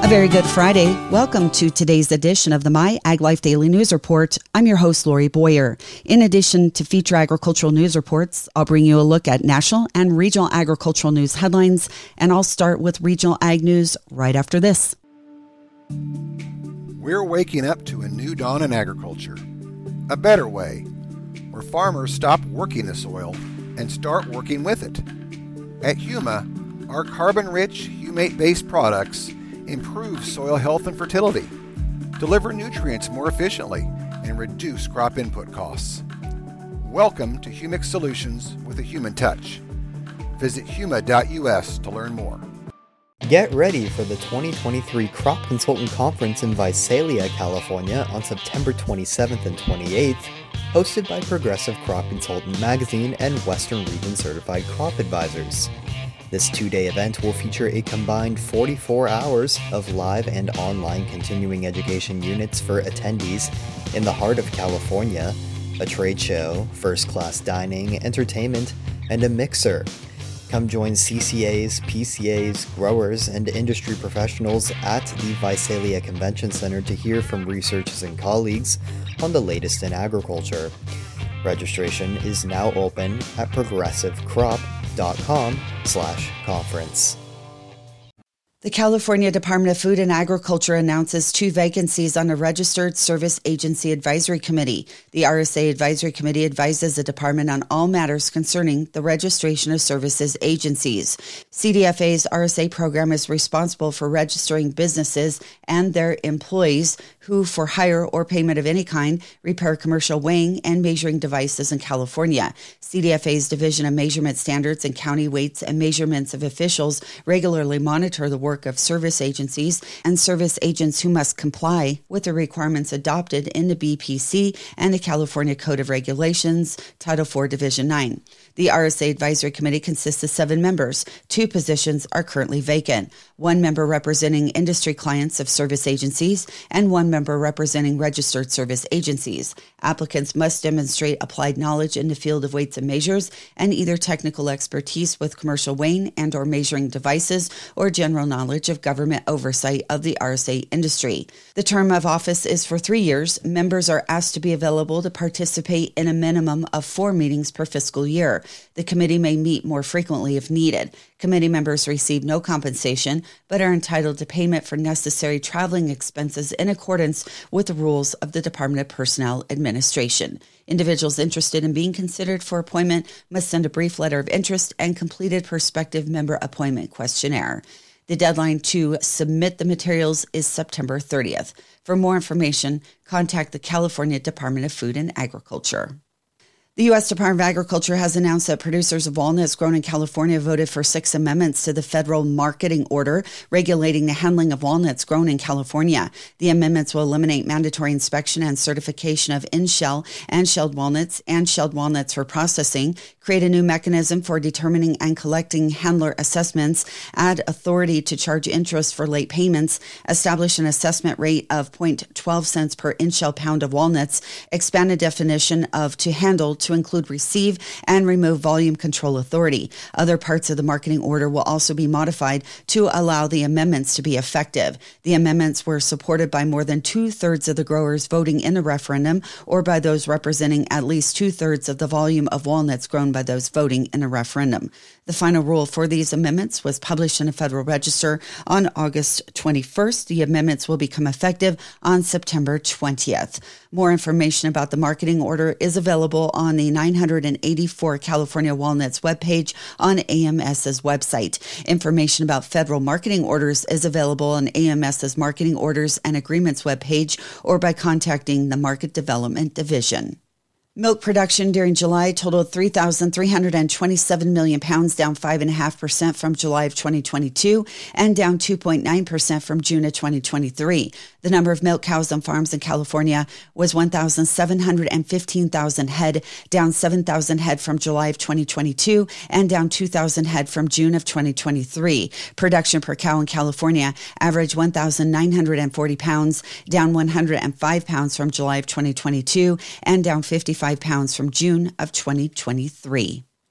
A very good Friday. Welcome to today's edition of the My Ag Life Daily News Report. I'm your host, Lori Boyer. In addition to feature agricultural news reports, I'll bring you a look at national and regional agricultural news headlines, and I'll start with regional ag news right after this. We're waking up to a new dawn in agriculture, a better way, where farmers stop working the soil and start working with it. At Huma, our carbon-rich, humate-based products improve soil health and fertility, deliver nutrients more efficiently, and reduce crop input costs. Welcome to Humic Solutions with a human touch. Visit huma.us to learn more. Get ready for the 2023 Crop Consultant Conference in Visalia, California on September 27th and 28th, hosted by Progressive Crop Consultant Magazine and Western Region Certified Crop Advisors. This two-day event will feature a combined 44 hours of live and online continuing education units for attendees in the heart of California, a trade show, first-class dining, entertainment, and a mixer. Come join CCAs, PCAs, growers, and industry professionals at the Visalia Convention Center to hear from researchers and colleagues on the latest in agriculture. Registration is now open at progressivecrop.com/conference. The California Department of Food and Agriculture announces 2 vacancies on a Registered Service Agency Advisory Committee. The RSA Advisory Committee advises the department on all matters concerning the registration of services agencies. CDFA's RSA program is responsible for registering businesses and their employees who, for hire or payment of any kind, repair commercial weighing and measuring devices in California. CDFA's Division of Measurement Standards and County Weights and Measurements of Officials regularly monitor the work of service agencies and service agents who must comply with the requirements adopted in the BPC and the California Code of Regulations, Title IV, Division 9. The RSA Advisory Committee consists of 7 members. 2 positions are currently vacant. 1 member representing industry clients of service agencies and 1 member representing registered service agencies. Applicants must demonstrate applied knowledge in the field of weights and measures and either technical expertise with commercial weighing and or measuring devices or general knowledge of government oversight of the RSA industry. The term of office is for 3 years. Members are asked to be available to participate in a minimum of 4 meetings per fiscal year. The committee may meet more frequently if needed. Committee members receive no compensation, but are entitled to payment for necessary traveling expenses in accordance with the rules of the Department of Personnel Administration. Individuals interested in being considered for appointment must send a brief letter of interest and completed prospective member appointment questionnaire. The deadline to submit the materials is September 30th. For more information, contact the California Department of Food and Agriculture. The U.S. Department of Agriculture has announced that producers of walnuts grown in California voted for 6 amendments to the federal marketing order regulating the handling of walnuts grown in California. The amendments will eliminate mandatory inspection and certification of in-shell and shelled walnuts for processing, create a new mechanism for determining and collecting handler assessments, add authority to charge interest for late payments, establish an assessment rate of 0.12 cents per in-shell pound of walnuts, expand the definition of to handle to include receive and remove volume control authority. Other parts of the marketing order will also be modified to allow the amendments to be effective. The amendments were supported by more than 2/3 of the growers voting in the referendum or by those representing at least 2/3 of the volume of walnuts grown by those voting in a referendum. The final rule for these amendments was published in the Federal Register on August 21st. The amendments will become effective on September 20th. More information about the marketing order is available on the 984 California Walnuts webpage on AMS's website. Information about federal marketing orders is available on AMS's Marketing Orders and Agreements webpage or by contacting the Market Development Division. Milk production during July totaled 3,327 million pounds, down 5.5% from July of 2022 and down 2.9% from June of 2023. The number of milk cows on farms in California was 1,715,000 head, down 7,000 head from July of 2022 and down 2,000 head from June of 2023. Production per cow in California averaged 1,940 pounds, down 105 pounds from July of 2022 and down 55 pounds from June of 2023.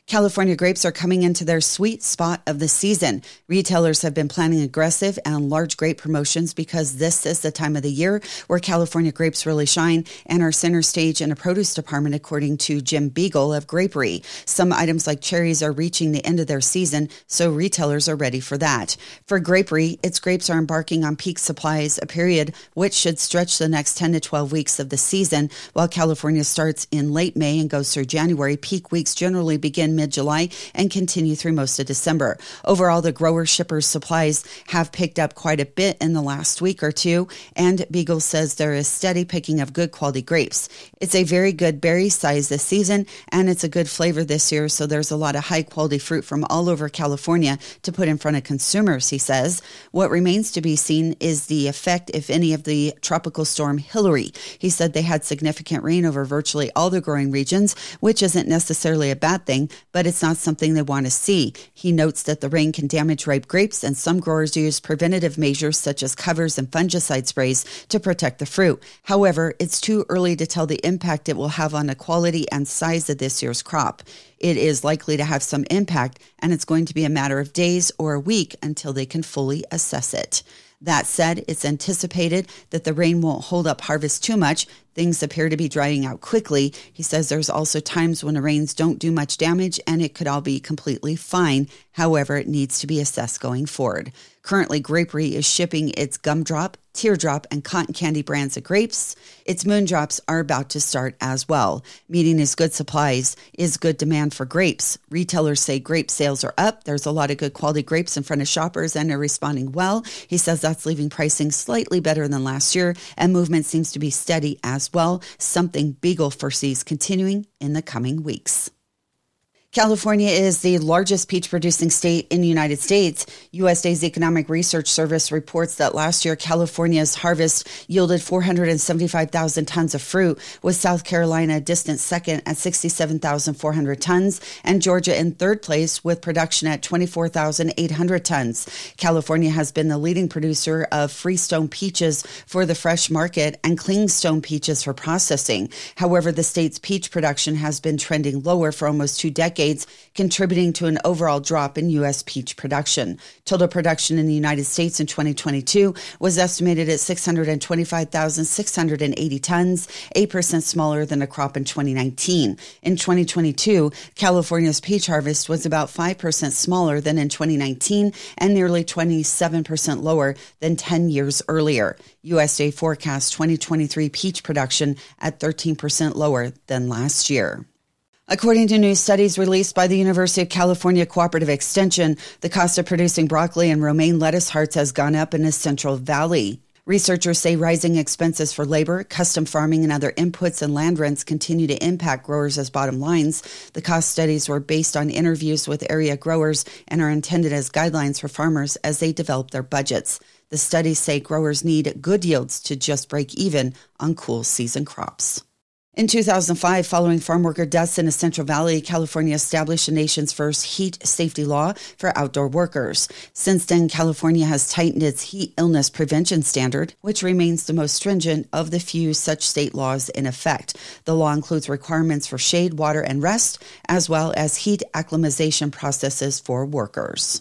California grapes are coming into their sweet spot of the season. Retailers have been planning aggressive and large grape promotions because this is the time of the year where California grapes really shine and are center stage in a produce department, according to Jim Beagle of Grapery. Some items like cherries are reaching the end of their season, so retailers are ready for that. For Grapery, its grapes are embarking on peak supplies, a period which should stretch the next 10 to 12 weeks of the season. While California starts in late May and goes through January, peak weeks generally begin mid-July and continue through most of December. Overall, the grower shippers' supplies have picked up quite a bit in the last week or two, and Beagle says there is steady picking of good quality grapes. It's a very good berry size this season, and it's a good flavor this year, so there's a lot of high-quality fruit from all over California to put in front of consumers, he says. What remains to be seen is the effect, if any, of the tropical storm Hillary. He said they had significant rain over virtually all the growing regions, which isn't necessarily a bad thing, but it's not something they want to see. He notes that the rain can damage ripe grapes, and some growers use preventative measures such as covers and fungicide sprays to protect the fruit. However, it's too early to tell the impact it will have on the quality and size of this year's crop. It is likely to have some impact, and it's going to be a matter of days or a week until they can fully assess it. That said, it's anticipated that the rain won't hold up harvest too much. Things appear to be drying out quickly. He says there's also times when the rains don't do much damage and it could all be completely fine. However, it needs to be assessed going forward. Currently, Grapery is shipping its Gumdrop, Teardrop, and Cotton Candy brands of grapes. Its Moondrops are about to start as well. Meeting his good supplies is good demand for grapes. Retailers say grape sales are up. There's a lot of good quality grapes in front of shoppers and they're responding well. He says that's leaving pricing slightly better than last year, and movement seems to be steady as well, something Beagle foresees continuing in the coming weeks. California is the largest peach-producing state in the United States. USDA's Economic Research Service reports that last year, California's harvest yielded 475,000 tons of fruit, with South Carolina a distant second at 67,400 tons, and Georgia in third place with production at 24,800 tons. California has been the leading producer of freestone peaches for the fresh market and clingstone peaches for processing. However, the state's peach production has been trending lower for almost 2 decades, contributing to an overall drop in U.S. peach production. Total production in the United States in 2022 was estimated at 625,680 tons, 8% smaller than a crop in 2019. In 2022, California's peach harvest was about 5% smaller than in 2019 and nearly 27% lower than 10 years earlier. USDA forecasts 2023 peach production at 13% lower than last year. According to new studies released by the University of California Cooperative Extension, the cost of producing broccoli and romaine lettuce hearts has gone up in the Central Valley. Researchers say rising expenses for labor, custom farming, and other inputs and land rents continue to impact growers as bottom lines. The cost studies were based on interviews with area growers and are intended as guidelines for farmers as they develop their budgets. The studies say growers need good yields to just break even on cool season crops. In 2005, following farm worker deaths in the Central Valley, California established the nation's first heat safety law for outdoor workers. Since then, California has tightened its heat illness prevention standard, which remains the most stringent of the few such state laws in effect. The law includes requirements for shade, water, and rest, as well as heat acclimatization processes for workers.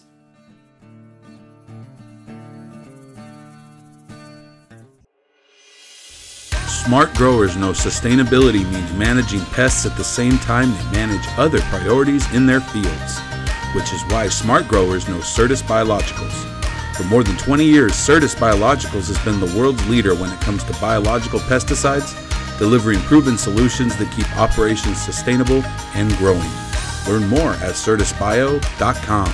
Smart growers know sustainability means managing pests at the same time they manage other priorities in their fields, which is why smart growers know Certis Biologicals. For more than 20 years, Certis Biologicals has been the world's leader when it comes to biological pesticides, delivering proven solutions that keep operations sustainable and growing. Learn more at certisbio.com.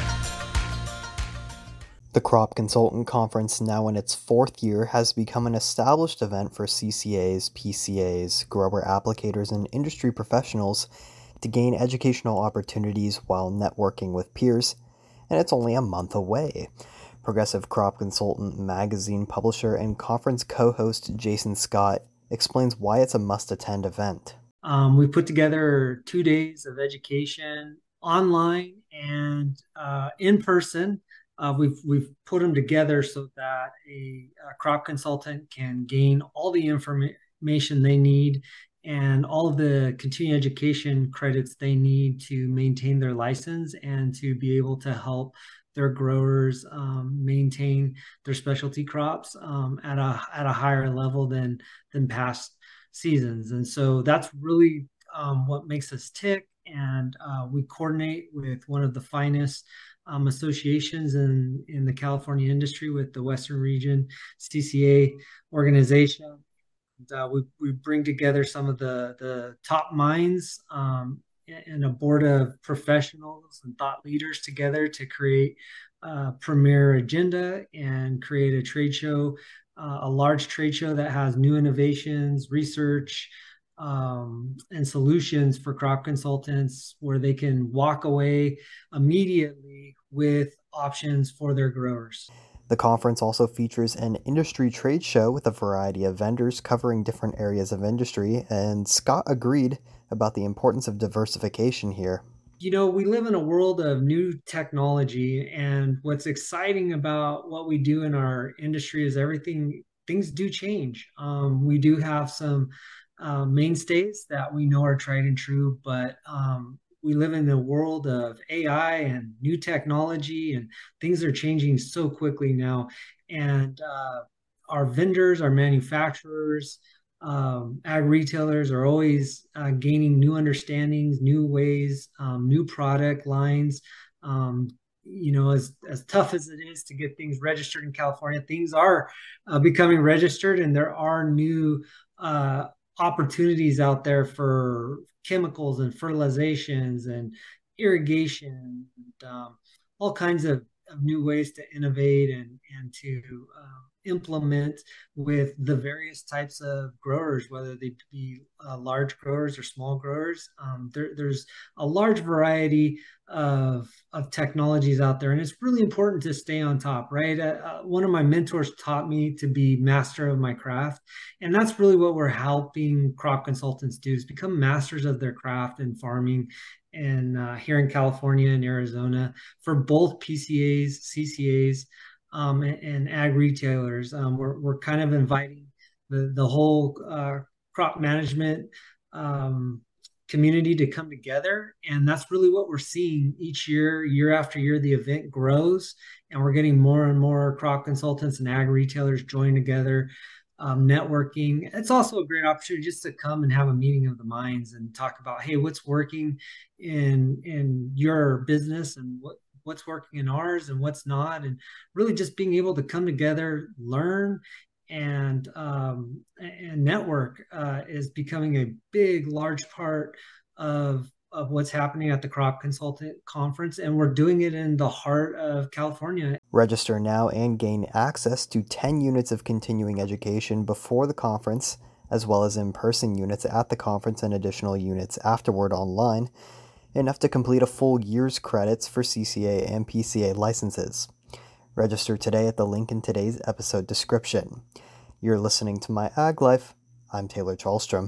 The Crop Consultant Conference, now in its 4th year, has become an established event for CCAs, PCAs, grower applicators, and industry professionals to gain educational opportunities while networking with peers, and it's only a month away. Progressive Crop Consultant magazine publisher and conference co-host Jason Scott explains why it's a must-attend event. We put together 2 days of education online and in person. We've put them together so that a crop consultant can gain all the information they need and all of the continuing education credits they need to maintain their license and to be able to help their growers maintain their specialty crops at a higher level than past seasons. And so that's really what makes us tick. And we coordinate with one of the finest associations in the California industry, with the Western Region CCA organization. We bring together some of the top minds and a board of professionals and thought leaders together to create a premier agenda and create a trade show, a large trade show that has new innovations, research, and solutions for crop consultants, where they can walk away immediately with options for their growers. The conference also features an industry trade show with a variety of vendors covering different areas of industry, and Scott agreed about the importance of diversification here. You know, we live in a world of new technology, and what's exciting about what we do in our industry is things do change. We do have some mainstays that we know are tried and true, but we live in a world of AI and new technology, and things are changing so quickly now. And our vendors, our manufacturers, ag retailers are always gaining new understandings, new ways, new product lines. You know, as tough as it is to get things registered in California, things are becoming registered, and there are new opportunities out there for chemicals and fertilizations and irrigation and all kinds of new ways to innovate and to implement with the various types of growers, whether they be large growers or small growers. There's a large variety of technologies out there, and it's really important to stay on top, right? One of my mentors taught me to be master of my craft, and that's really what we're helping crop consultants do, is become masters of their craft in farming. And here in California and Arizona, for both PCAs, CCAs, and ag retailers, we're kind of inviting the whole crop management community to come together, and that's really what we're seeing each year. Year after year, the event grows, and we're getting more and more crop consultants and ag retailers join together, networking. It's also a great opportunity just to come and have a meeting of the minds and talk about, hey, what's working in your business, and what's working in ours and what's not, and really just being able to come together, learn, and network is becoming a big, large part of what's happening at the Crop Consultant Conference, and we're doing it in the heart of California. Register now and gain access to 10 units of continuing education before the conference, as well as in-person units at the conference and additional units afterward online, enough to complete a full year's credits for CCA and PCA licenses. Register today at the link in today's episode description. You're listening to My Ag Life. I'm Taylor Charlstrom.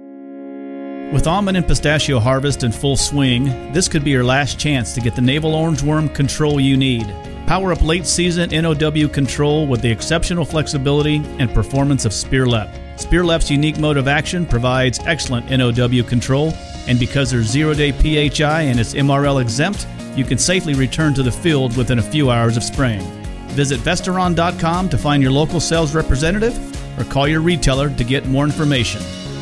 With almond and pistachio harvest in full swing, this could be your last chance to get the navel orangeworm control you need. Power up late season NOW control with the exceptional flexibility and performance of Spearlep. Spearlep's unique mode of action provides excellent NOW control, and because there's 0-day PHI and it's MRL exempt, you can safely return to the field within a few hours of spraying. Visit Vestaron.com to find your local sales representative or call your retailer to get more information.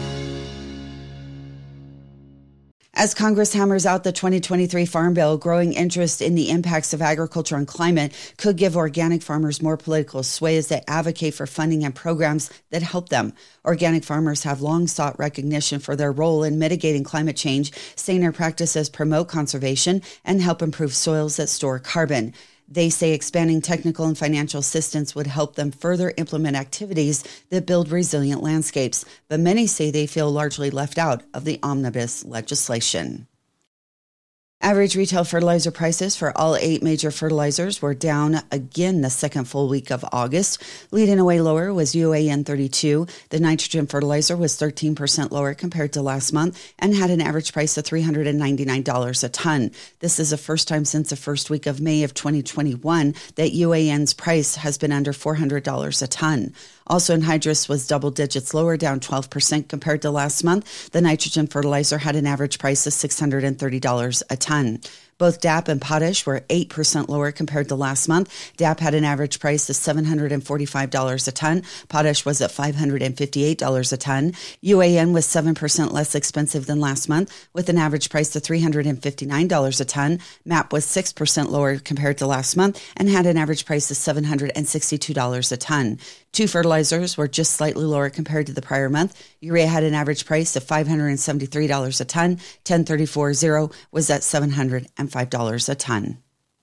As Congress hammers out the 2023 Farm Bill, growing interest in the impacts of agriculture on climate could give organic farmers more political sway as they advocate for funding and programs that help them. Organic farmers have long sought recognition for their role in mitigating climate change, saying their practices promote conservation and help improve soils that store carbon. They say expanding technical and financial assistance would help them further implement activities that build resilient landscapes, but many say they feel largely left out of the omnibus legislation. Average retail fertilizer prices for all 8 major fertilizers were down again the second full week of August. Leading away lower was UAN 32. The nitrogen fertilizer was 13% lower compared to last month and had an average price of $399 a ton. This is the first time since the first week of May of 2021 that UAN's price has been under $400 a ton. Also, anhydrous was double digits lower, down 12% compared to last month. The nitrogen fertilizer had an average price of $630 a ton. Both DAP and potash were 8% lower compared to last month. DAP had an average price of $745 a ton. Potash was at $558 a ton. UAN was 7% less expensive than last month, with an average price of $359 a ton. MAP was 6% lower compared to last month and had an average price of $762 a ton. Two fertilizers were just slightly lower compared to the prior month. Urea had an average price of $573 a ton. 1034-0 was at $705 a ton.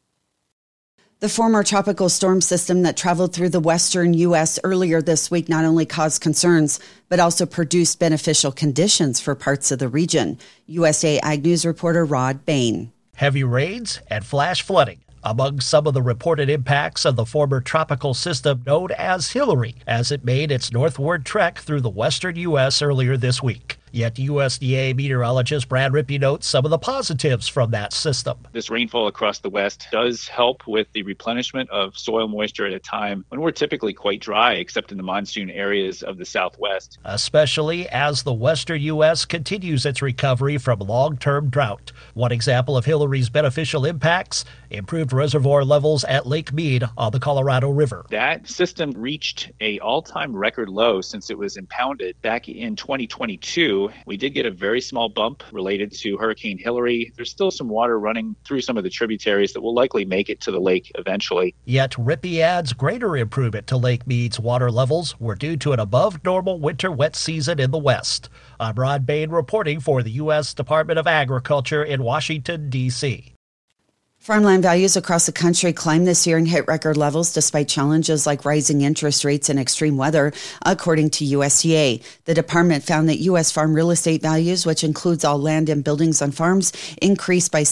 The former tropical storm system that traveled through the western U.S. earlier this week not only caused concerns, but also produced beneficial conditions for parts of the region. USA Ag News reporter Rod Bain. Heavy rains and flash flooding among some of the reported impacts of the former tropical system known as Hillary, as it made its northward trek through the western U.S. earlier this week. Yet USDA meteorologist Brad Rippey notes some of the positives from that system. This rainfall across the west does help with the replenishment of soil moisture at a time when we're typically quite dry, except in the monsoon areas of the southwest. Especially as the western U.S. continues its recovery from long-term drought. One example of Hillary's beneficial impacts: improved reservoir levels at Lake Mead on the Colorado River. That system reached an all-time record low since it was impounded back in 2022. We did get a very small bump related to Hurricane Hillary. There's still some water running through some of the tributaries that will likely make it to the lake eventually. Yet Rippey adds greater improvement to Lake Mead's water levels were due to an above-normal winter wet season in the west. I'm Rod Bain reporting for the U.S. Department of Agriculture in Washington, D.C. Farmland values across the country climbed this year and hit record levels despite challenges like rising interest rates and extreme weather, according to USDA. The department found that U.S. farm real estate values, which includes all land and buildings on farms, increased by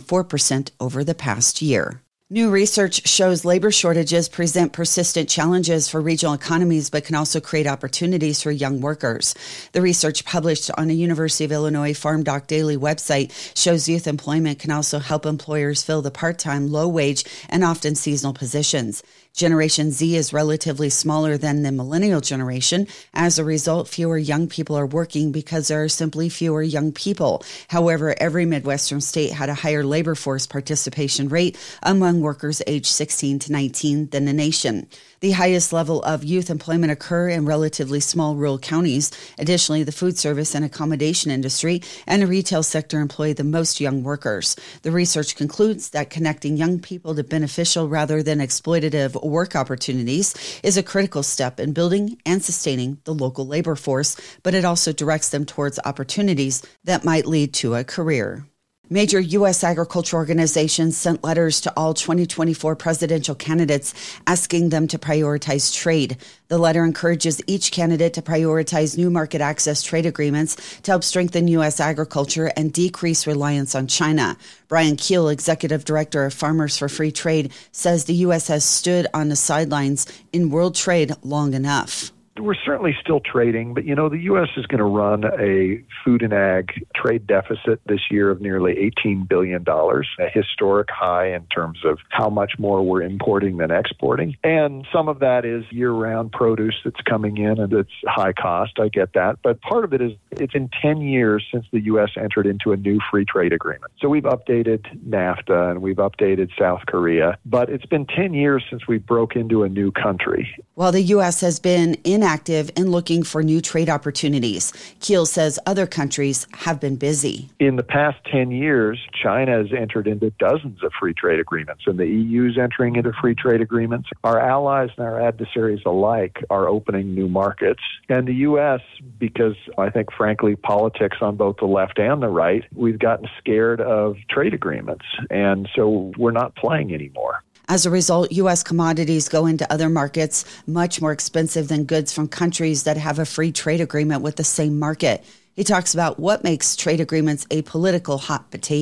7.4% over the past year. New research shows labor shortages present persistent challenges for regional economies, but can also create opportunities for young workers. The research published on a University of Illinois Farm Doc Daily website shows youth employment can also help employers fill the part-time, low-wage, and often seasonal positions. Generation Z is relatively smaller than the millennial generation. As a result, fewer young people are working because there are simply fewer young people. However, every Midwestern state had a higher labor force participation rate among workers aged 16 to 19 than the nation. The highest level of youth employment occur in relatively small rural counties. Additionally, the food service and accommodation industry and the retail sector employ the most young workers. The research concludes that connecting young people to beneficial rather than exploitative work opportunities is a critical step in building and sustaining the local labor force, but it also directs them towards opportunities that might lead to a career. Major U.S. agriculture organizations sent letters to all 2024 presidential candidates asking them to prioritize trade. The letter encourages each candidate to prioritize new market access trade agreements to help strengthen U.S. agriculture and decrease reliance on China. Brian Keel, executive director of Farmers for Free Trade, says the U.S. has stood on the sidelines in world trade long enough. We're certainly still trading, but, the U.S. is going to run a food and ag trade deficit this year of nearly $18 billion, a historic high in terms of how much more we're importing than exporting. And some of that is year-round produce that's coming in and it's high cost. I get that. But part of it is it's been 10 years since the U.S. entered into a new free trade agreement. So we've updated NAFTA and we've updated South Korea, but it's been 10 years since we broke into a new country. While the U.S. has been inactive in looking for new trade opportunities, Keel says other countries have been busy. In the past 10 years, China has entered into dozens of free trade agreements, and the EU is entering into free trade agreements. Our allies and our adversaries alike are opening new markets. And the U.S., because I think, frankly, politics on both the left and the right, we've gotten scared of trade agreements. And so we're not playing anymore. As a result, U.S. commodities go into other markets much more expensive than goods from countries that have a free trade agreement with the same market. He talks about what makes trade agreements a political hot potato.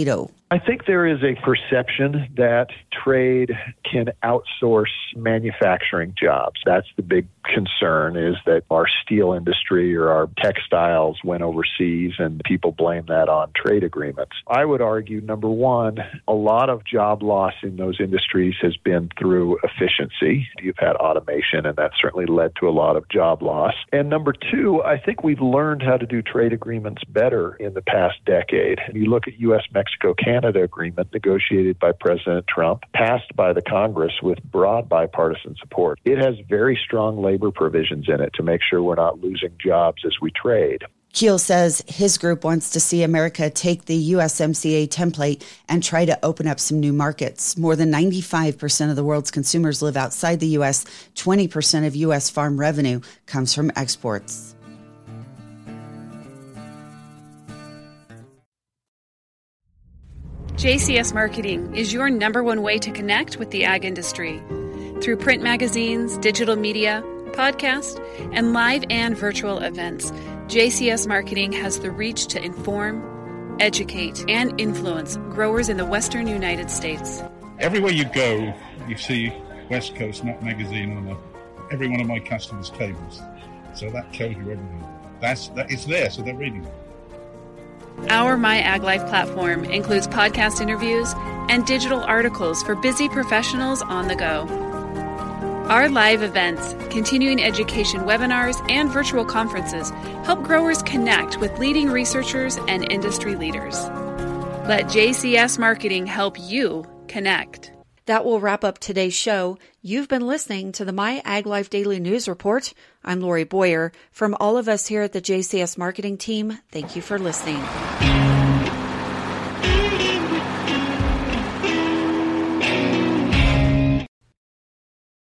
I think there is a perception that trade can outsource manufacturing jobs. That's the big concern, is that our steel industry or our textiles went overseas and people blame that on trade agreements. I would argue, number one, a lot of job loss in those industries has been through efficiency. You've had automation, and that certainly led to a lot of job loss. And number two, I think we've learned how to do trade agreements better in the past decade. And you look at U.S.-Mexico-Canada agreement negotiated by President Trump, passed by the Congress with broad bipartisan support. It has very strong labor provisions in it to make sure we're not losing jobs as we trade. Keel says his group wants to see America take the USMCA template and try to open up some new markets. More than 95% of the world's consumers live outside the U.S. 20% of U.S. farm revenue comes from exports. JCS Marketing is your number one way to connect with the ag industry. Through print magazines, digital media, podcast, and live and virtual events, JCS Marketing has the reach to inform, educate, and influence growers in the western United States. Everywhere you go, you see West Coast Nut Magazine on every one of my customers' tables. So that tells you everything. It's there, so they're reading it. Our My Ag Life platform includes podcast interviews and digital articles for busy professionals on the go. Our live events, continuing education webinars, and virtual conferences help growers connect with leading researchers and industry leaders. Let JCS Marketing help you connect. That will wrap up today's show. You've been listening to the My Ag Life Daily News Report. I'm Lori Boyer. From all of us here at the JCS Marketing team, thank you for listening.